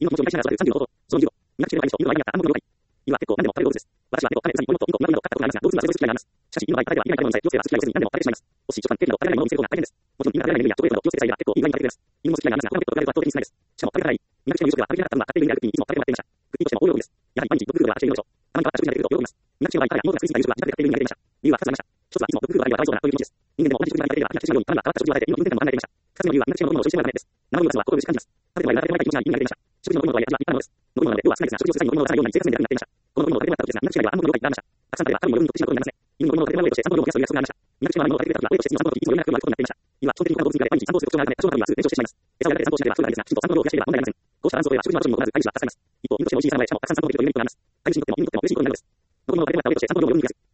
今の気持ちを理解しながら育てる30の方法。その20、磨き中の飼い主と犬の間にあった暗号の了解。犬は結構何でも食べる動物です。私は猫、亀、ウサギ、モルモット、インコ、犬などを飼ったことがありますが、動物はそれぞれ好き嫌いがあります。しかし、犬の場合、食べれば犬がいるのにさえ気をつければ好き嫌いをせずに何でも食べてしまいます。もし一番経理の食べられないものを見つける方が大変です。もちろん犬が食べられないメニューやチョコレートなど気をつけてさえいれば結構いい具合に食べてくれます。犬も好き嫌いがありますが、他のペットと比べると圧倒的に少ないです。しかも食べられない。磨き中の夕食では食べきれなかったのが勝手に犬やグッピーにいつも食べてもらっていました。グッピーとしても大喜びです。やはり毎日ドッグフードが走っているのでしょう。たまに変わった食事が出てくると喜びます。磨き中の場合、彼や妹が作りすぎた夕食は自宅で勝手に犬にあげていました。理由は2つありました。一つは、いつもドッグフードがあるにはかわいそうだなという気持ちです。人間でも同じ食事が食べれば飽きが来てしまうように、彼が変わった食事を与えて犬の運転も考えていました。二つ目の理由は、磨き中の飲むのを処理してもらうためです。生の2つは心苦しく感じます。食べてもやられてもらいたい気持ちが犬にあげていました。食事の飲むのは味は一般のものです。飲むので量は少ないですが、食事をせずに飲むのを出さないように生活面で楽になっていました。この飲むのを食べてもらった時ですが、磨き中には暗号の了解がありました。たくさん食べれば多分夜にとってしまうことになりますね。犬の飲むのを食べてもらうとして3本量を増やすという約束がありました。磨き中は飲むのを食べてくれた時は親として3本量いつも夜なく食うことになっていました。犬は基本的に他の動物に比べ毎日散歩する特徴があるため、多少の量にはすぐ減少してしまいます。餌をやられて散歩しなければ不運なんですが、きちんと3本量を増やしていれば問題ありません。こうしたバランスを取れば食事の後にも同じ飼い主は助かります。一方、犬としてもおじいさんの前でしかもたくさん散歩できるというメリットがあります。飼い主にとっても犬にとっても嬉しいことになるのです。飲むのを食べてもらった上として3本量を夜に増やす。